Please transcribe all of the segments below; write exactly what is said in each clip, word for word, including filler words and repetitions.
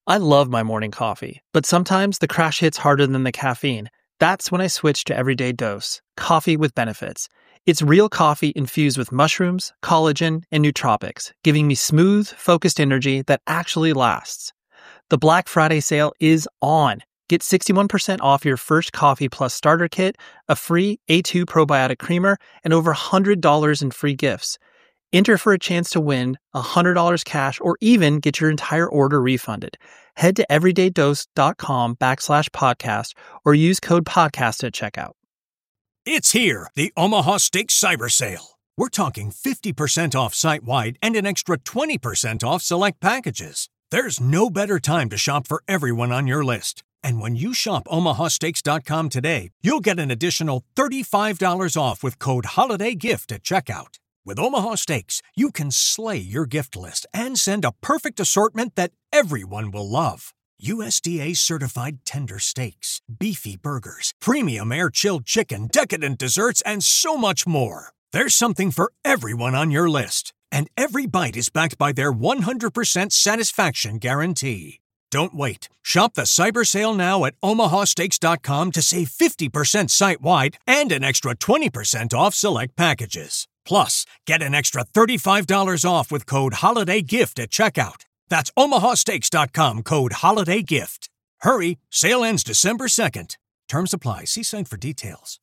I love my morning coffee, but sometimes the crash hits harder than the caffeine. That's when I switch to Everyday Dose, coffee with benefits. It's real coffee infused with mushrooms, collagen, and nootropics, giving me smooth, focused energy that actually lasts. The Black Friday sale is on. Get sixty-one percent off your first Coffee Plus starter kit, a free A two probiotic creamer, and over one hundred dollars in free gifts. Enter for a chance to win one hundred dollars cash or even get your entire order refunded. Head to everydaydose.com backslash podcast or use code podcast at checkout. It's here, the Omaha Steaks Cyber Sale. We're talking fifty percent off site-wide and an extra twenty percent off select packages. There's no better time to shop for everyone on your list. And when you shop omaha steaks dot com today, you'll get an additional thirty-five dollars off with code HOLIDAYGIFT at checkout. With Omaha Steaks, you can slay your gift list and send a perfect assortment that everyone will love. U S D A-certified tender steaks, beefy burgers, premium air-chilled chicken, decadent desserts, and so much more. There's something for everyone on your list. And every bite is backed by their one hundred percent satisfaction guarantee. Don't wait. Shop the Cyber Sale now at omaha steaks dot com to save fifty percent site-wide and an extra twenty percent off select packages. Plus, get an extra thirty-five dollars off with code HOLIDAYGIFT at checkout. That's omaha steaks dot com, code HOLIDAYGIFT. Hurry, sale ends December second. Terms apply. See site for details.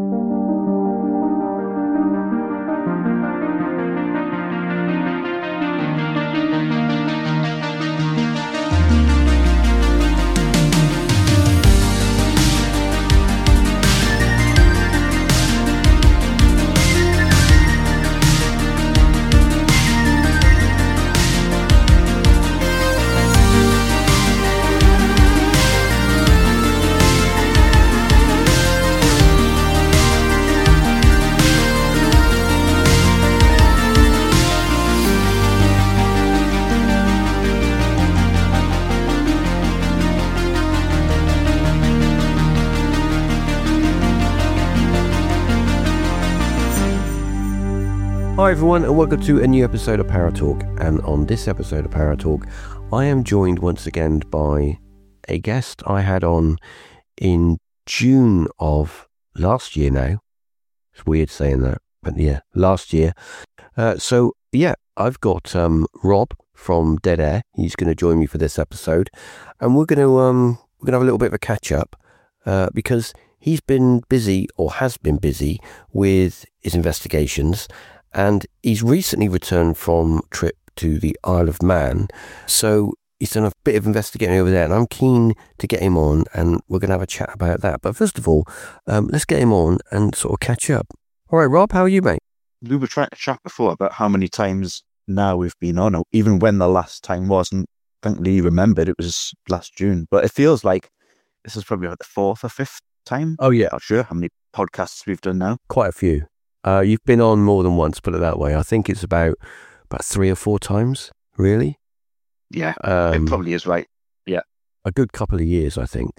Hi everyone, and welcome to a new episode of Para Talk. And on this episode of Para Talk, I am joined once again by a guest I had on in June of last year now. It's weird saying that, but yeah, last year. Uh, so yeah, I've got um, Rob from Dead Air. He's going to join me for this episode, and we're going to um, we're going to have a little bit of a catch up uh, because he's been busy or has been busy with his investigations. And he's recently returned from a trip to the Isle of Man. So he's done a bit of investigating over there. And I'm keen to get him on and we're going to have a chat about that. But first of all, um, let's get him on and sort of catch up. All right, Rob, how are you, mate? We were trying to chat before about how many times now we've been on, or even when the last time was. And thankfully you remembered it was last June. But it feels like this is probably like the fourth or fifth time. Oh, yeah. Not sure how many podcasts we've done now. Quite a few. Uh, you've been on more than once, put it that way. I think it's about about three or four times, really. Yeah, um, it probably is right. Yeah, a good couple of years, I think.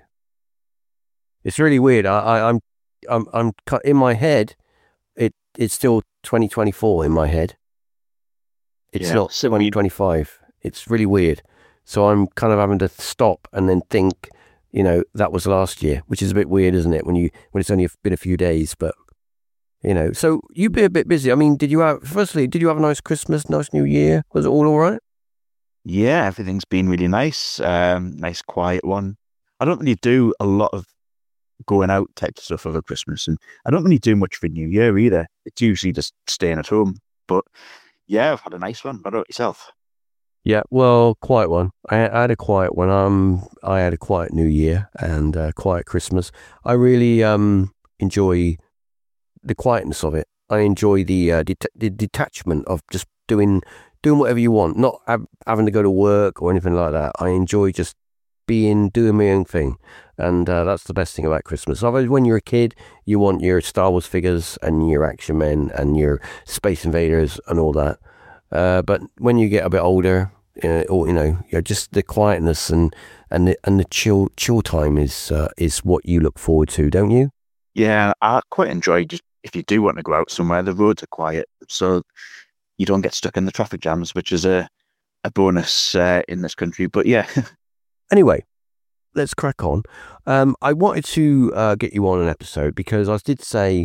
It's really weird. I, I, I'm, I'm, I'm cut in my head. It, it's still twenty twenty-four in my head. It's yeah. not twenty twenty-five. It's really weird. So I'm kind of having to stop and then think. You know, that was last year, which is a bit weird, isn't it? When you when it's only been a few days, but. You know, so you've been a bit busy. I mean, did you have, firstly, did you have a nice Christmas, nice New Year? Was it all all right? Yeah, everything's been really nice. Um, nice, quiet one. I don't really do a lot of going out type stuff over Christmas, and I don't really do much for New Year either. It's usually just staying at home. But yeah, I've had a nice one. What about yourself? Yeah, well, quiet one. I, I had a quiet one. Um, I had a quiet New Year and a quiet Christmas. I really um enjoy the quietness of it. I enjoy the uh, det- the detachment of just doing doing whatever you want, not ha- having to go to work or anything like that. I enjoy just being doing my own thing, and uh, that's the best thing about Christmas. Otherwise, when you're a kid, you want your Star Wars figures and your Action Men and your Space Invaders and all that. Uh, but when you get a bit older, uh, or you know, you're just the quietness and and the and the chill chill time is uh, is what you look forward to, don't you? Yeah, I quite enjoy just if you do want to go out somewhere, the roads are quiet, so you don't get stuck in the traffic jams, which is a a bonus uh, in this country. But yeah, Anyway, let's crack on. Um, I wanted to uh, get you on an episode because I did say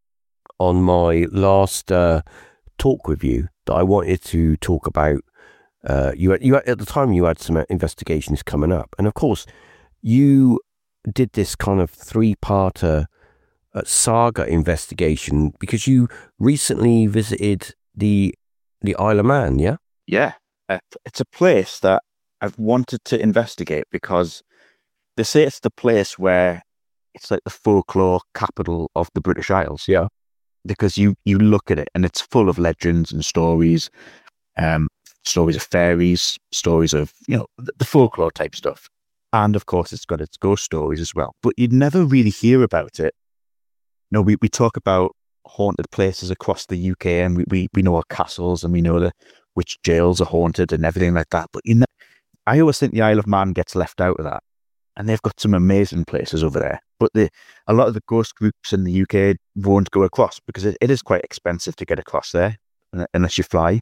on my last uh, talk with you that I wanted to talk about. Uh, you had, you had, at the time you had some investigations coming up, and of course, you did this kind of three-parter uh, saga investigation because you recently visited the the Isle of Man. Yeah, yeah, uh, it's a place that I've wanted to investigate because they say it's the place where it's like the folklore capital of the British Isles. Yeah, because you you look at it and it's full of legends and stories. Um. Stories of fairies, stories of, you know, the folklore type stuff. And of course, it's got its ghost stories as well. But you'd never really hear about it. You know, we, we talk about haunted places across the U K and we, we, we know our castles and we know the, which jails are haunted and everything like that. But you know, I always think the Isle of Man gets left out of that. And they've got some amazing places over there. But the, a lot of the ghost groups in the U K won't go across because it, it is quite expensive to get across there unless you fly.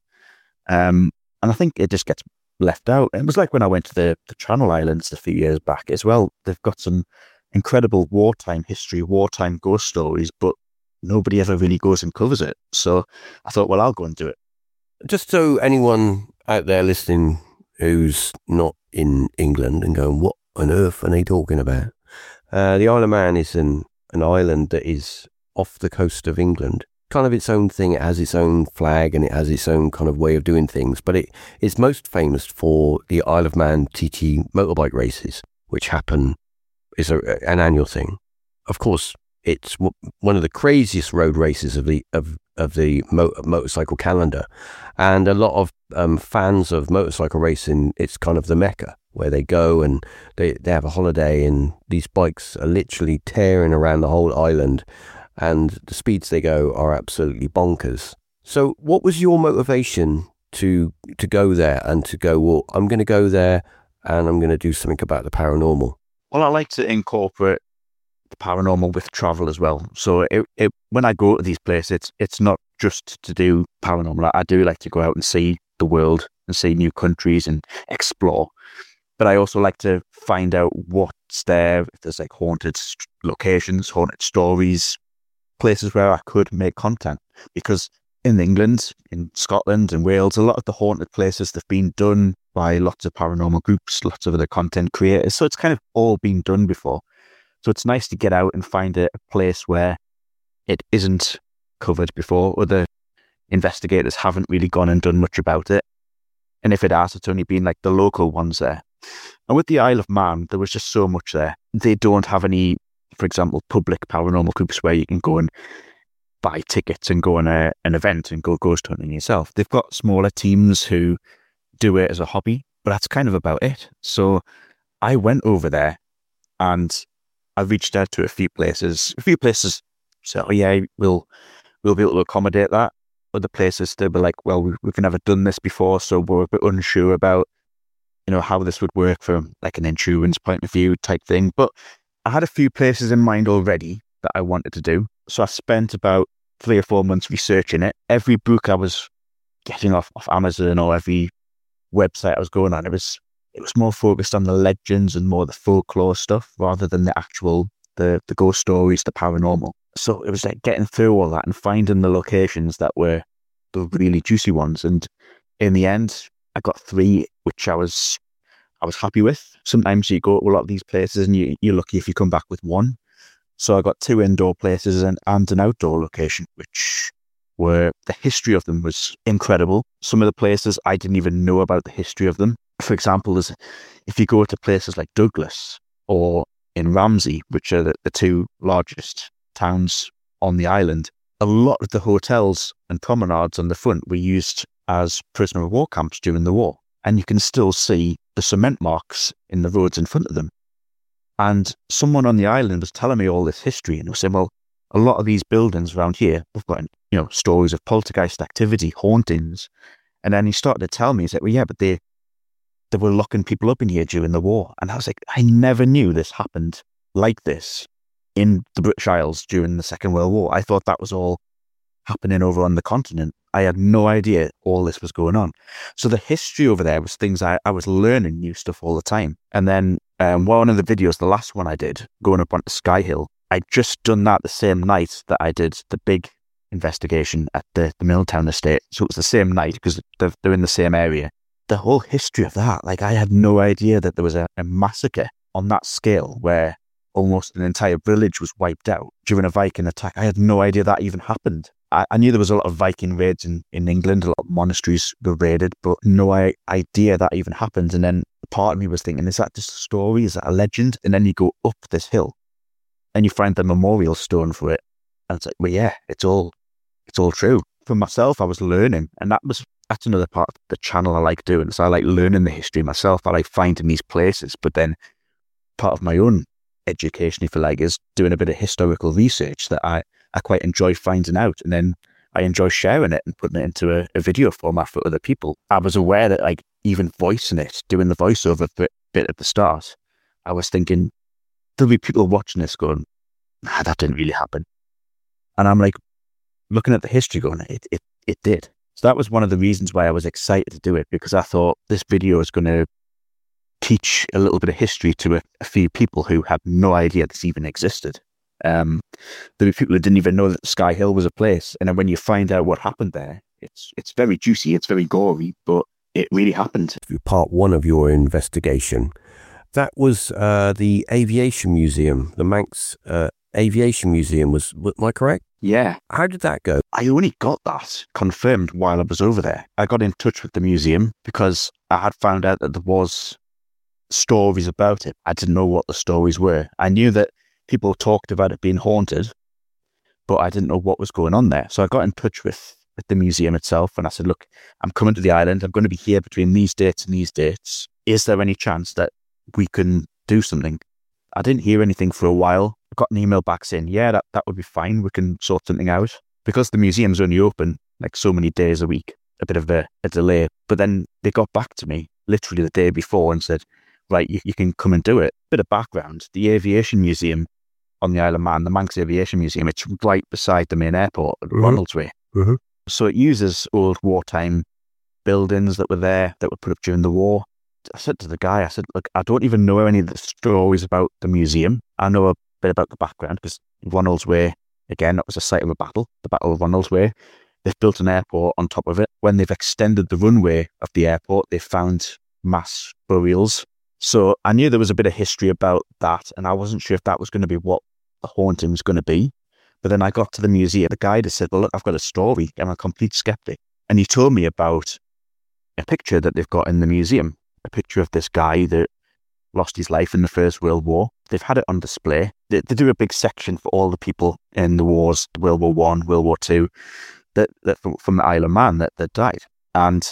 Um, And I think it just gets left out. It was like when I went to the, the Channel Islands a few years back as well. They've got some incredible wartime history, wartime ghost stories, but nobody ever really goes and covers it. So I thought, well, I'll go and do it. Just so anyone out there listening who's not in England and going, what on earth are they talking about? Uh, the Isle of Man is an, an island that is off the coast of England. Kind of its own thing. It has its own flag and it has its own kind of way of doing things, but it is most famous for the Isle of Man T T motorbike races, which happen is a, an annual thing. Of course, it's w- one of the craziest road races of the of of the mo- motorcycle calendar, and a lot of um, fans of motorcycle racing. It's kind of the mecca where they go and they they have a holiday, and these bikes are literally tearing around the whole island. And the speeds they go are absolutely bonkers. So what was your motivation to to go there and to go, well, I'm going to go there and I'm going to do something about the paranormal? Well, I like to incorporate the paranormal with travel as well. So it, it, when I go to these places, it's, it's not just to do paranormal. I do like to go out and see the world and see new countries and explore. But I also like to find out what's there, if there's like haunted locations, haunted stories, places where I could make content, because in England, in Scotland and Wales, a lot of the haunted places have been done by lots of paranormal groups, lots of other content creators. So it's kind of all been done before. So it's nice to get out and find a, a place where it isn't covered before. Other investigators haven't really gone and done much about it. And if it has, it's only been like the local ones there. And with the Isle of Man, there was just so much there. They don't have any, for example, public paranormal groups where you can go and buy tickets and go on a, an event and go ghost hunting yourself. They've got smaller teams who do it as a hobby, but that's kind of about it. So I went over there and I reached out to a few places. A few places said, oh yeah, we'll, we'll be able to accommodate that. Other places, they were like, well, we, we've never done this before, so we're a bit unsure about, you know, how this would work from like an insurance point of view type thing. But I had a few places in mind already that I wanted to do. So I spent about three or four months researching it. Every book I was getting off, off Amazon or every website I was going on, it was it was more focused on the legends and more the folklore stuff rather than the actual, the, the ghost stories, the paranormal. So it was like getting through all that and finding the locations that were the really juicy ones. And in the end, I got three, which I was I was happy with. Sometimes you go to a lot of these places and you, you're lucky if you come back with one. So I got two indoor places and, and an outdoor location, which were, the history of them was incredible. Some of the places I didn't even know about the history of them. For example, there's, if you go to places like Douglas or in Ramsey, which are the, the two largest towns on the island, a lot of the hotels and promenades on the front were used as prisoner of war camps during the war. And you can still see the cement marks in the roads in front of them. And someone on the island was telling me all this history and was saying, well, a lot of these buildings around here, we've got, you know, stories of poltergeist activity, hauntings. And then he started to tell me, he said, well, yeah, but they, they were locking people up in here during the war. And I was like, I never knew this happened like this in the British Isles during the Second World War. I thought that was all happening over on the continent. I had no idea all this was going on. So the history over there was things I, I was learning new stuff all the time. And then um, one of the videos, the last one I did, going up onto Sky Hill, I'd just done that the same night that I did the big investigation at the, the Milltown estate. So it was the same night because they're, they're in the same area. The whole history of that, like I had no idea that there was a, a massacre on that scale where almost an entire village was wiped out during a Viking attack. I had no idea that even happened. I, I knew there was a lot of Viking raids in, in England, a lot of monasteries were raided, but no I, idea that even happened. And then part of me was thinking, is that just a story? Is that a legend? And then you go up this hill and you find the memorial stone for it. And it's like, well, yeah, it's all, it's all true. For myself, I was learning, and that was, that's another part of the channel I like doing. So I like learning the history myself. I like finding these places, but then part of my own education, if you like, is doing a bit of historical research that I, I quite enjoy finding out. And then I enjoy sharing it and putting it into a, a video format for other people. I was aware that like even voicing it, doing the voiceover bit, bit at the start, I was thinking, there'll be people watching this going, nah, that didn't really happen. And I'm like, looking at the history going, it, it, it did. So that was one of the reasons why I was excited to do it, because I thought this video is going to teach a little bit of history to a, a few people who had no idea this even existed. Um, there were people who didn't even know that Sky Hill was a place. And then when you find out what happened there, it's it's very juicy, it's very gory, but it really happened. Part one of your investigation, that was uh, the Aviation Museum, the Manx uh, Aviation Museum, was, am I correct? Yeah. How did that go? I only got that confirmed while I was over there. I got in touch with the museum because I had found out that there was stories about it. I didn't know what the stories were. I knew that people talked about it being haunted, but I didn't know what was going on there. So I got in touch with, with the museum itself, and I said, look, I'm coming to the island. I'm going to be here between these dates and these dates. Is there any chance that we can do something? I didn't hear anything for a while. I got an email back saying, yeah, that, that would be fine. We can sort something out. Because the museum's only open like so many days a week, a bit of a, a delay. But then they got back to me literally the day before and said, right, you, you can come and do it. Bit of background, the Aviation Museum on the Isle of Man, the Manx Aviation Museum, it's right beside the main airport at mm-hmm. Ronaldsway. Mm-hmm. So it uses old wartime buildings that were there, that were put up during the war. I said to the guy, I said, look, I don't even know any of the stories about the museum. I know a bit about the background because Ronaldsway, again, that was a site of a battle, the Battle of Ronaldsway. They've built an airport on top of it. When they've extended the runway of the airport, they found mass burials. So I knew there was a bit of history about that, and I wasn't sure if that was going to be what the haunting was going to be. But then I got to the museum. The guide said, well, look, I've got a story. I'm a complete skeptic. And he told me about a picture that they've got in the museum, a picture of this guy that lost his life in the First World War. They've had it on display. They, they do a big section for all the people in the wars, World War One, World War Two, that, that from, from the Isle of Man that, that died. And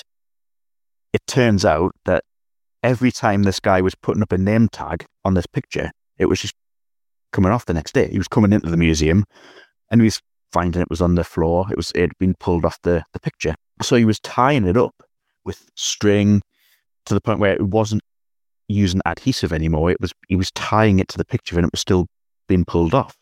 it turns out that every time this guy was putting up a name tag on this picture, it was just coming off the next day. He was coming into the museum and he was finding it was on the floor. It was, it had been pulled off the, the picture. So he was tying it up with string to the point where it wasn't using adhesive anymore. It was, he was tying it to the picture and it was still being pulled off.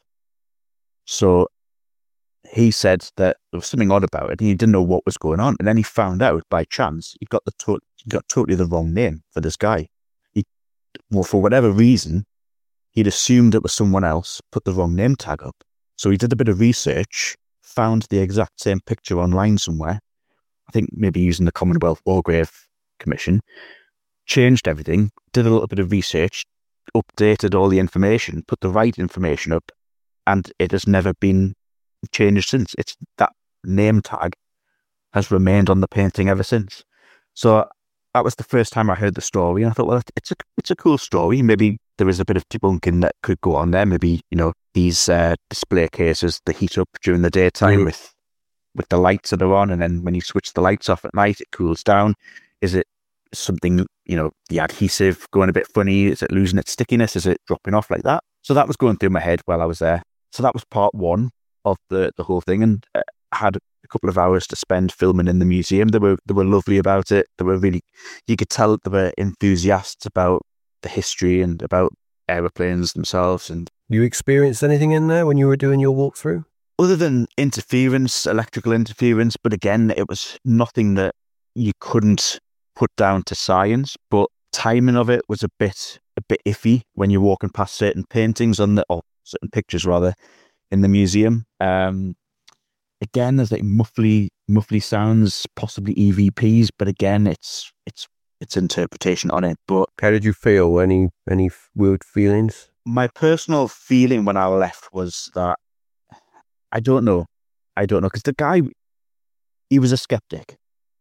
So he said that there was something odd about it and he didn't know what was going on. And then he found out by chance he got the to- he got totally the wrong name for this guy. He, well, for whatever reason, he'd assumed it was someone else, put the wrong name tag up. So he did a bit of research, found the exact same picture online somewhere, I think maybe using the Commonwealth War Grave Commission, changed everything, did a little bit of research, updated all the information, put the right information up, and it has never been changed since. It's that name tag has remained on the painting ever since. So that was the first time I heard the story, and I thought, well, it's a it's a cool story. Maybe there is a bit of debunking that could go on there. Maybe, you know, these uh, display cases, they heat up during the daytime mm. with with the lights that are on, and then when you switch the lights off at night, it cools down. Is it something, you know, the adhesive going a bit funny? Is it losing its stickiness? Is it dropping off like that? So that was going through my head while I was there. So that was part one of the, the whole thing, and uh, I had a couple of hours to spend filming in the museum. They were they were lovely about it. They were really, you could tell they were enthusiasts about the history and about aeroplanes themselves. And you experienced anything in there when you were doing your walkthrough? other than interference, electrical interference, but again, it was nothing that you couldn't put down to science, but timing of it was a bit a bit iffy when you're walking past certain paintings on the, or certain pictures rather, in the museum. Um, again, there's like muffly muffly sounds, possibly E V Ps, but again, it's it's it's interpretation on it. But how did you feel? Any any weird feelings? My personal feeling when I left was that I don't know, I don't know, because the guy, he was a skeptic,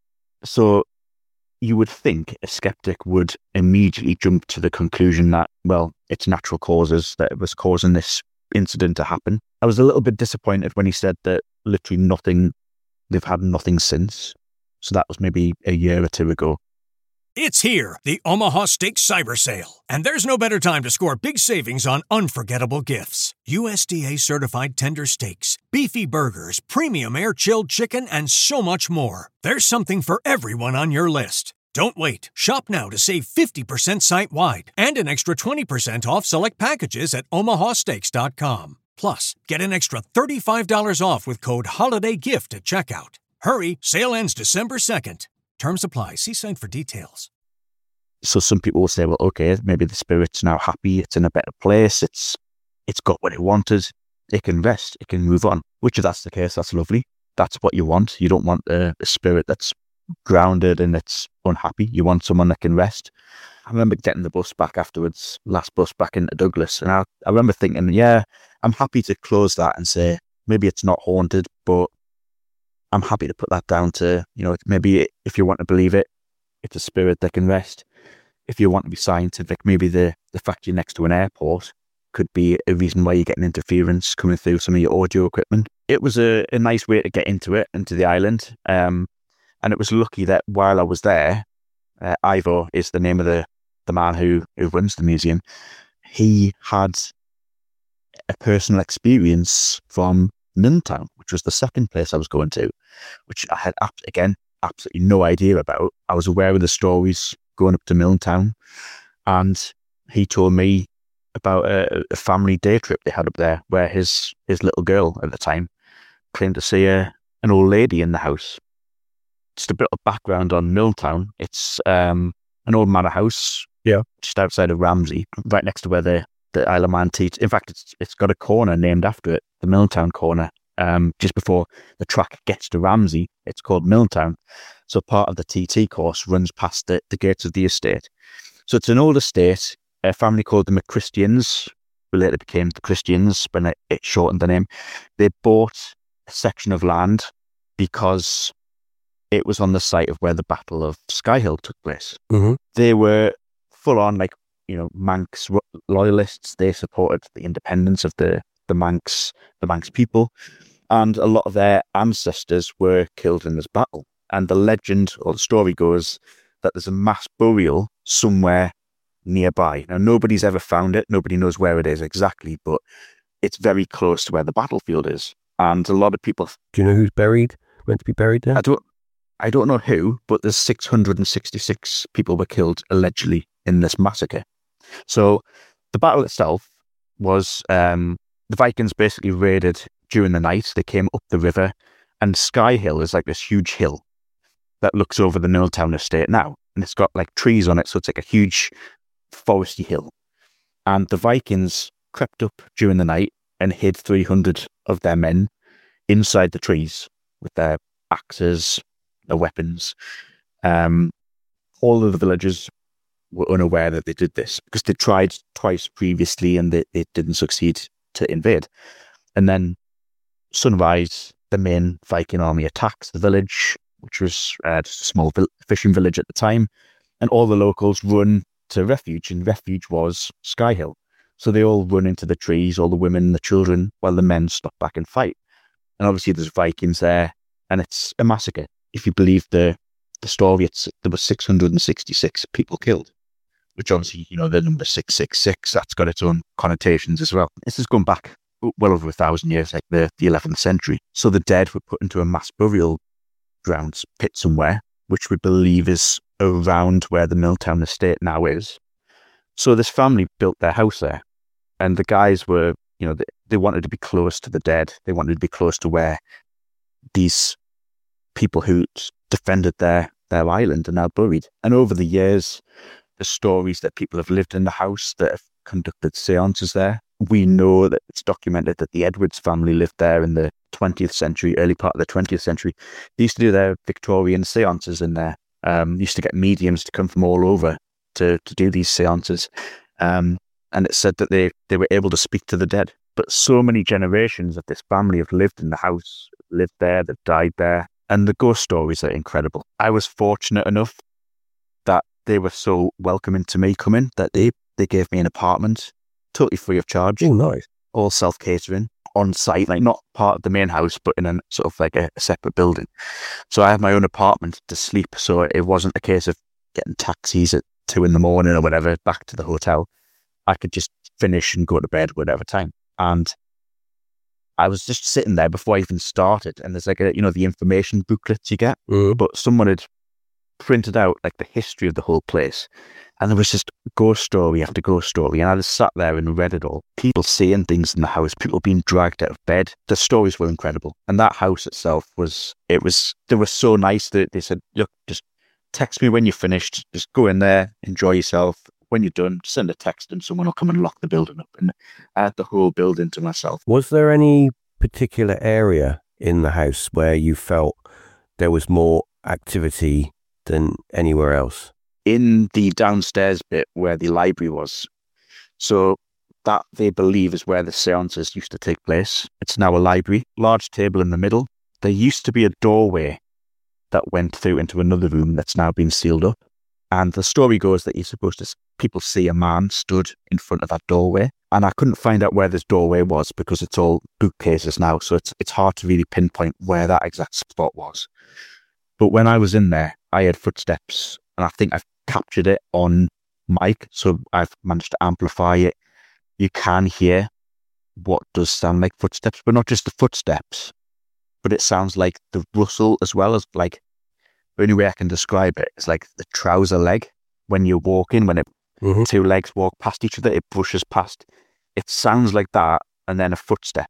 so you would think a skeptic would immediately jump to the conclusion that, well, it's natural causes that was causing this incident to happen. I was a little bit disappointed when he said that literally nothing, they've had nothing since. So that was maybe a year or two ago. It's here, the Omaha Steak Cyber Sale. And there's no better time to score big savings on unforgettable gifts. U S D A-certified tender steaks, beefy burgers, premium air-chilled chicken, and so much more. There's something for everyone on your list. Don't wait. Shop now to save fifty percent site-wide and an extra twenty percent off select packages at omaha steaks dot com. Plus, get an extra thirty-five dollars off with code HOLIDAYGIFT at checkout. Hurry, sale ends December second. Terms apply. See site for details. So some people will say, well, okay, maybe the spirit's now happy. It's in a better place. It's it's got what it wanted. It can rest. It can move on. Which, if that's the case, that's lovely. That's what you want. You don't want a, a spirit that's grounded and it's unhappy. You want someone that can rest. I remember getting the bus back afterwards, last bus back into Douglas, and I, I remember thinking, yeah, I'm happy to close that and say, maybe it's not haunted, but I'm happy to put that down to, you know, maybe if you want to believe it, it's a spirit that can rest. If you want to be scientific, maybe the, the fact you're next to an airport could be a reason why you're getting interference coming through some of your audio equipment. It was a, a nice way to get into it, into the island. Um, and it was lucky that while I was there, uh, Ivo is the name of the, the man who, who runs the museum. He had a personal experience from Milltown, which was the second place I was going to, which I had, again, absolutely no idea about. I was aware of the stories going up to Milltown, and he told me about a, a family day trip they had up there where his, his little girl at the time claimed to see a, an old lady in the house. Just a bit of background on Milltown. It's um, an old manor house, yeah, just outside of Ramsey, right next to where the, the Isle of Man T T. In fact, it's it's got a corner named after it, the Milltown corner. Um, just before the track gets to Ramsey, it's called Milltown. So part of the T T course runs past the, the gates of the estate. So it's an old estate, a family called the McChristians, who later became the Christians when it, it shortened the name. They bought a section of land because it was on the site of where the Battle of Sky Hill took place. Mm-hmm. They were full on, like, you know, Manx loyalists. They supported the independence of the, the Manx, the Manx people. And a lot of their ancestors were killed in this battle. And the legend or the story goes that there's a mass burial somewhere nearby. Now, nobody's ever found it. Nobody knows where it is exactly, but it's very close to where the battlefield is. And a lot of people... Do you know who's buried, meant to be buried there? I don't, I don't know who, but there's six hundred sixty-six people were killed allegedly in this massacre. So the battle itself was... Um, the Vikings basically raided during the night. They came up the river, and Sky Hill is like this huge hill that looks over the Milltown estate now. And it's got like trees on it, so it's like a huge foresty hill. And the Vikings crept up during the night and hid three hundred of their men inside the trees with their axes, their weapons. Um, all of the villagers were unaware that they did this because they tried twice previously and they, they didn't succeed to invade. And then sunrise, the main Viking army attacks the village, which was uh, just a small vil- fishing village at the time, and all the locals run to refuge, and refuge was Sky Hill. So they all run into the trees, all the women and the children, while the men stop back and fight. And obviously there's Vikings there, and it's a massacre. If you believe the the story, it's there were six hundred sixty-six people killed, which obviously, you know, the number six six six, that's got its own connotations as well. This is going back well over a thousand years, like the, the eleventh century. So the dead were put into a mass burial grounds pit somewhere, which we believe is around where the Milltown estate now is. So this family built their house there, and the guys were, you know, they, they wanted to be close to the dead. They wanted to be close to where these people who defended their, their island are now buried. And over the years, the stories that people have lived in the house that have conducted seances there, we know that it's documented that the Edwards family lived there in the twentieth century, early part of the twentieth century. They used to do their Victorian seances in there. Um, used to get mediums to come from all over to, to do these seances. Um, and it said that they, they were able to speak to the dead. But so many generations of this family have lived in the house, lived there, they've died there. And the ghost stories are incredible. I was fortunate enough that they were so welcoming to me coming that they, they gave me an apartment, totally free of charge. Oh, nice. All self-catering, on site, like not part of the main house, but in a sort of like a, a separate building. So I have my own apartment to sleep. So it wasn't a case of getting taxis at two in the morning or whatever back to the hotel. I could just finish and go to bed whatever time. And I was just sitting there before I even started, and there's like a, you know, the information booklets you get, Mm. but someone had printed out like the history of the whole place, and there was just ghost story after ghost story, and I just sat there and read it all. People seeing things in the house, people being dragged out of bed. The stories were incredible, and that house itself was, it was, they were so nice that they said, look, just text me when you're finished, just go in there, enjoy yourself. When you're done, send a text and someone will come and lock the building up. And I had the whole building to myself. Was there any particular area in the house where you felt there was more activity than anywhere else? In the downstairs bit where the library was. So that, they believe, is where the seances used to take place. It's now a library, large table in the middle. There used to be a doorway that went through into another room that's now been sealed up. And the story goes that you're supposed to, people see a man stood in front of that doorway. And I couldn't find out where this doorway was because it's all bookcases now. So it's it's hard to really pinpoint where that exact spot was. But when I was in there, I heard footsteps, and I think I've captured it on mic. So I've managed to amplify it. You can hear what does sound like footsteps, but not just the footsteps, but it sounds like the rustle as well, as like, the only way I can describe it is like the trouser leg when you're walking, when it, Mm-hmm. two legs walk past each other, it brushes past. It sounds like that, and then a footstep.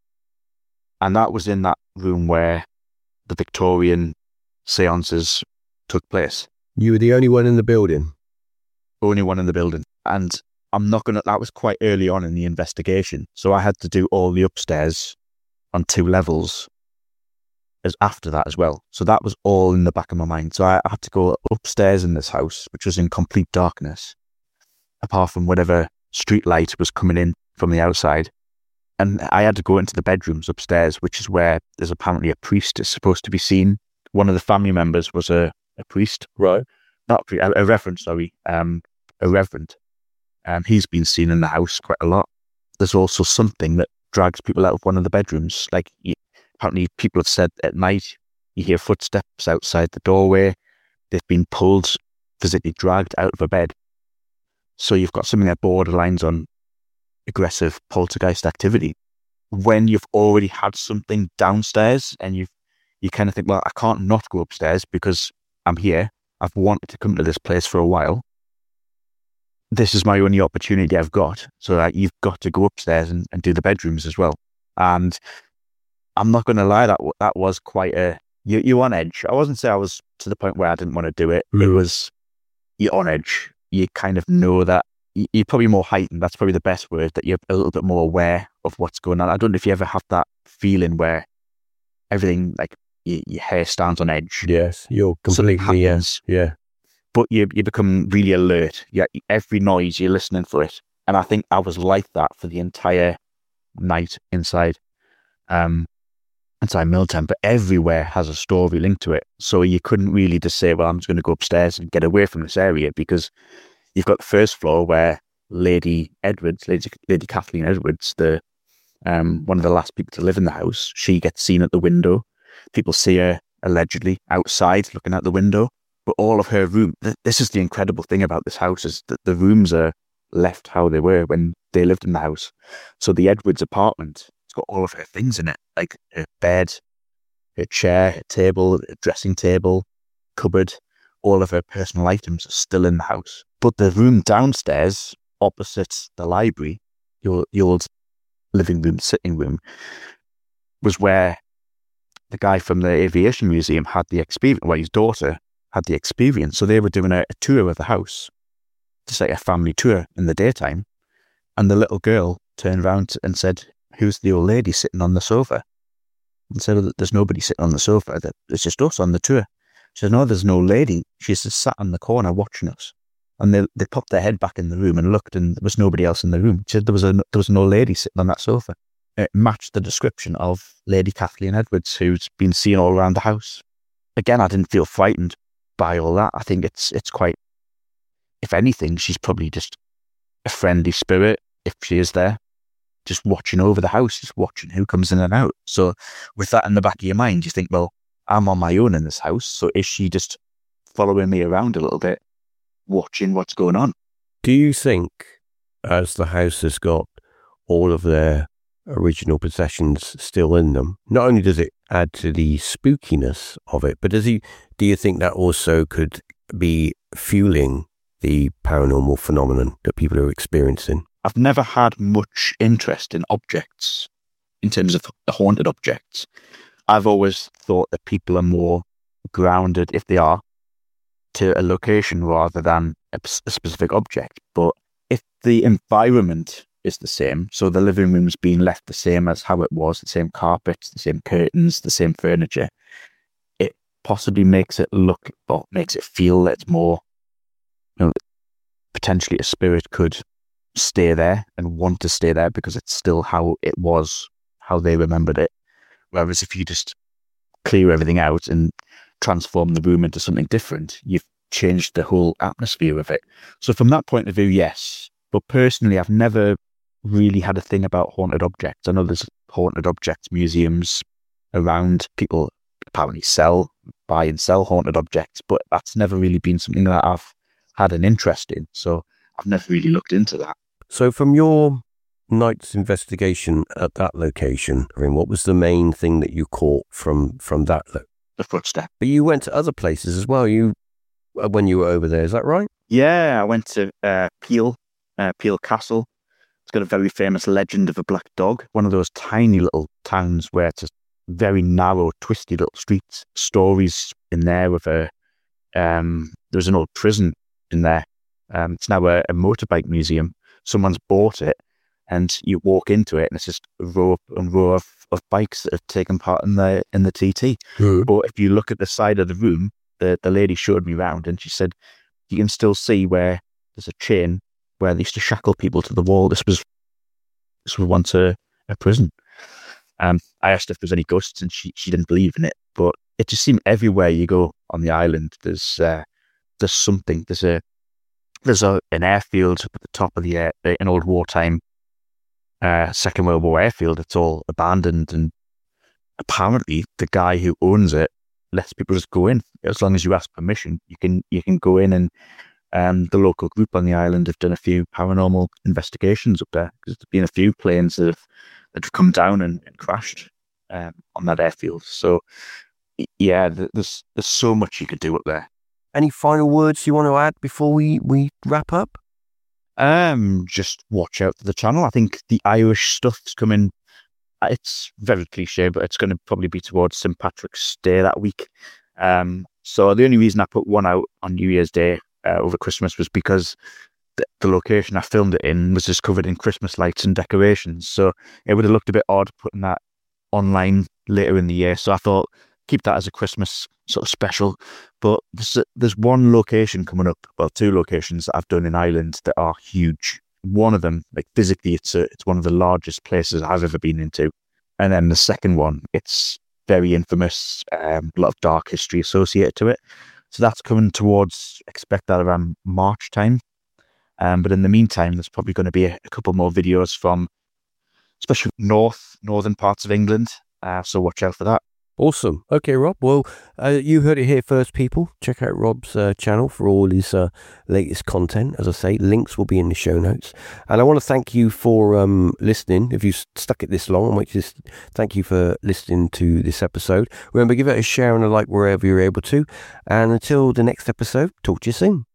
And that was in that room where the Victorian seances took place. You were the only one in the building? Only one in the building. And I'm not going to, that was quite early on in the investigation. So I had to do all the upstairs on two levels as after that as well. So that was all in the back of my mind. So I had to go upstairs in this house, which was in complete darkness, apart from whatever street light was coming in from the outside. And I had to go into the bedrooms upstairs, which is where there's apparently a priest is supposed to be seen. One of the family members was a, a priest. Right. Not a, priest, a, a reverend, sorry. Um, a reverend. Um, he's been seen in the house quite a lot. There's also something that drags people out of one of the bedrooms. Like, you, apparently people have said at night, you hear footsteps outside the doorway. They've been pulled, physically dragged out of a bed. So you've got something that borderlines on aggressive poltergeist activity. When you've already had something downstairs and you've, you kind of think, well, I can't not go upstairs because I'm here. I've wanted to come to this place for a while. This is my only opportunity I've got. So uh, you've got to go upstairs and, and do the bedrooms as well. And I'm not going to lie, that that was quite a, you, you're on edge. I wasn't saying I was to the point where I didn't want to do it. Mm. It was, you're on edge. You kind of know that you- you're probably more heightened. That's probably the best word, that you're a little bit more aware of what's going on. I don't know if you ever have that feeling where everything, like y- your hair stands on edge. Yes, you're Something completely, yeah, happens, yeah. but you you become really alert. Yeah, every noise you're listening for it. And I think I was like that for the entire night inside. Um, inside Milltown, but everywhere has a story linked to it. So you couldn't really just say, well, I'm just going to go upstairs and get away from this area, because you've got the first floor where Lady Edwards, Lady, Lady Kathleen Edwards, the um, one of the last people to live in the house, she gets seen at the window. People see her allegedly outside looking out the window, but all of her room, th- this is the incredible thing about this house, is that the rooms are left how they were when they lived in the house. So the Edwards apartment, got all of her things in it, like her bed, her chair, her table, her dressing table, cupboard. All of her personal items are still in the house. But the room downstairs, opposite the library, the old, the old living room, sitting room, was where the guy from the aviation museum had the experience, well, his daughter had the experience. So they were doing a, a tour of the house, just like a family tour in the daytime. And the little girl turned around and said, "Who's the old lady sitting on the sofa?" And said, "There's nobody sitting on the sofa. It's just us on the tour." She said, "No, there's no lady. She's just sat in the corner watching us." And they they popped their head back in the room and looked, and there was nobody else in the room. She said there was a there was an old lady sitting on that sofa. It matched the description of Lady Kathleen Edwards, who's been seen all around the house. Again, I didn't feel frightened by all that. I think it's it's quite, if anything, she's probably just a friendly spirit, if she is there, just watching over the house, just watching who comes in and out. So with that in the back of your mind, you think, well, I'm on my own in this house, so is she just following me around a little bit, watching what's going on? Do you think, as the house has got all of their original possessions still in them, not only does it add to the spookiness of it, but does he, do you think that also could be fueling the paranormal phenomenon that people are experiencing? I've never had much interest in objects, in terms of haunted objects. I've always thought that people are more grounded, if they are, to a location rather than a, a specific object. But if the environment is the same, so the living room's being left the same as how it was, the same carpets, the same curtains, the same furniture, it possibly makes it look, or makes it feel that it's more, you know, potentially a spirit could stay there and want to stay there because it's still how it was, how they remembered it. Whereas if you just clear everything out and transform the room into something different, you've changed the whole atmosphere of it. So from that point of view, yes. But personally, I've never really had a thing about haunted objects. I know there's haunted objects museums around. People apparently sell, buy and sell haunted objects, but that's never really been something that I've had an interest in. So I've never really looked into that. So from your night's investigation at that location, I mean, what was the main thing that you caught from, from that? Lo- the footstep. But you went to other places as well, You when you were over there, is that right? Yeah, I went to uh, Peel, uh, Peel Castle. It's got a very famous legend of a black dog, one of those tiny little towns where it's a very narrow, twisty little streets. Stories in there of a, um, there was an old prison in there. Um, it's now a, a motorbike museum. Someone's bought it, and you walk into it, and it's just a row and row of, of bikes that have taken part in the in the T T. Mm-hmm. But if you look at the side of the room, the, the lady showed me around, and she said you can still see where there's a chain where they used to shackle people to the wall. This was this was once a, a prison. Um, I asked if there was any ghosts, and she, she didn't believe in it. But it just seemed everywhere you go on the island, there's uh, there's something. There's a There's a, an airfield at the top of the air, an old wartime uh, Second World War airfield. It's all abandoned, and apparently the guy who owns it lets people just go in as long as you ask permission. You can you can go in, and um, the local group on the island have done a few paranormal investigations up there. There's been a few planes that have that have come down and, and crashed um, on that airfield. So yeah, there's there's so much you could do up there. Any final words you want to add before we, we wrap up? Um, just watch out for the channel. I think the Irish stuff's coming. It's very cliche, but it's going to probably be towards Saint Patrick's Day that week. Um, so the only reason I put one out on New Year's Day uh, over Christmas was because the, the location I filmed it in was just covered in Christmas lights and decorations. So it would have looked a bit odd putting that online later in the year. So I thought, keep that as a Christmas sort of special. But there's, there's one location coming up, well, two locations that I've done in Ireland that are huge. One of them, like physically, it's a, it's one of the largest places I've ever been into. And then the second one, it's very infamous, um, a lot of dark history associated to it. So that's coming towards, expect that around March time. Um, but in the meantime, there's probably going to be a, a couple more videos from, especially north, northern parts of England. Uh, so watch out for that. Awesome. Okay, Rob. Well, uh, you heard it here first, people. Check out Rob's uh, channel for all his uh, latest content. As I say, links will be in the show notes. And I want to thank you for um, listening. If you stuck it this long, I want to just thank you for listening to this episode. Remember, give it a share and a like wherever you're able to. And until the next episode, talk to you soon.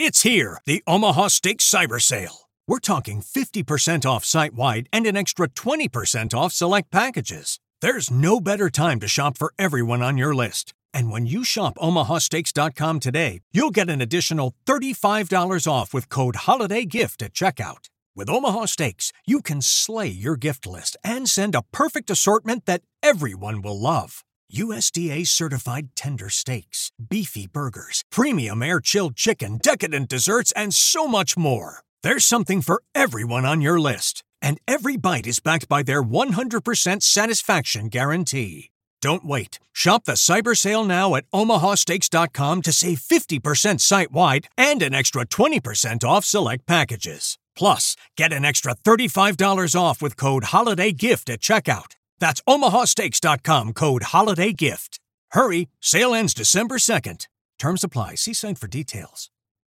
It's here, the Omaha Steaks Cyber Sale. We're talking fifty percent off site-wide and an extra twenty percent off select packages. There's no better time to shop for everyone on your list. And when you shop Omaha Steaks dot com today, you'll get an additional thirty-five dollars off with code HOLIDAYGIFT at checkout. With Omaha Steaks, you can slay your gift list and send a perfect assortment that everyone will love. U S D A-certified tender steaks, beefy burgers, premium air-chilled chicken, decadent desserts, and so much more. There's something for everyone on your list. And every bite is backed by their one hundred percent satisfaction guarantee. Don't wait. Shop the Cyber Sale now at Omaha Steaks dot com to save fifty percent site-wide and an extra twenty percent off select packages. Plus, get an extra thirty-five dollars off with code HOLIDAYGIFT at checkout. That's Omaha Steaks dot com, code HOLIDAYGIFT. Hurry, sale ends December second. Terms apply. See site for details.